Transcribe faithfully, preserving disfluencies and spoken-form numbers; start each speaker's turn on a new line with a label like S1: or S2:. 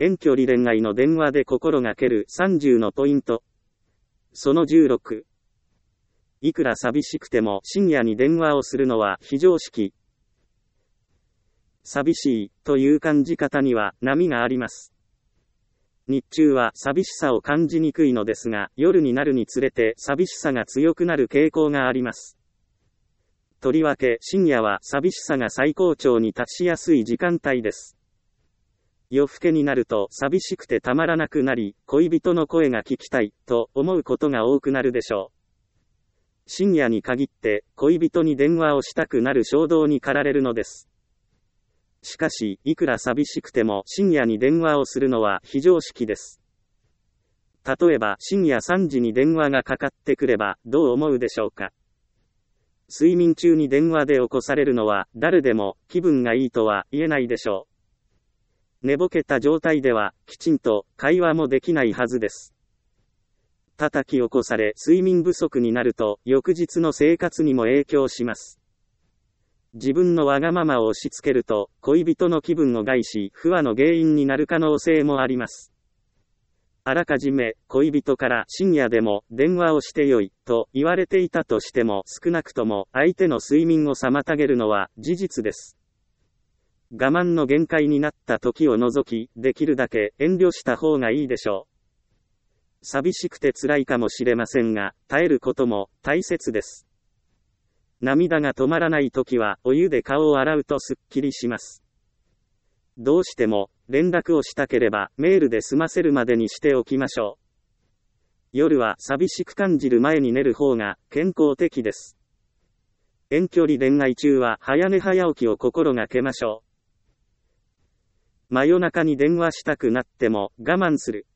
S1: 遠距離恋愛の電話で心がけるさんじゅうのポイント。そのじゅうろく。いくら寂しくても深夜に電話をするのは非常識。寂しいという感じ方には波があります。日中は寂しさを感じにくいのですが、夜になるにつれて寂しさが強くなる傾向があります。とりわけ深夜は寂しさが最高潮に達しやすい時間帯です。夜更けになると寂しくてたまらなくなり、恋人の声が聞きたいと思うことが多くなるでしょう。深夜に限って恋人に電話をしたくなる衝動に駆られるのです。しかし、いくら寂しくても深夜に電話をするのは非常識です。例えば深夜さんじに電話がかかってくればどう思うでしょうか。睡眠中に電話で起こされるのは誰でも気分がいいとは言えないでしょう。寝ぼけた状態ではきちんと会話もできないはずです。叩き起こされ睡眠不足になると翌日の生活にも影響します。自分のわがままを押し付けると恋人の気分を害し不和の原因になる可能性もあります。あらかじめ恋人から深夜でも電話をしてよいと言われていたとしても少なくとも相手の睡眠を妨げるのは事実です。我慢の限界になった時を除きできるだけ遠慮した方がいいでしょう。寂しくて辛いかもしれませんが、耐えることも大切です。涙が止まらないときは、お湯で顔を洗うとすっきりします。どうしても、連絡をしたければ、メールで済ませるまでにしておきましょう。夜は寂しく感じる前に寝る方が健康的です。遠距離恋愛中は、早寝早起きを心がけましょう。真夜中に電話したくなっても、我慢する。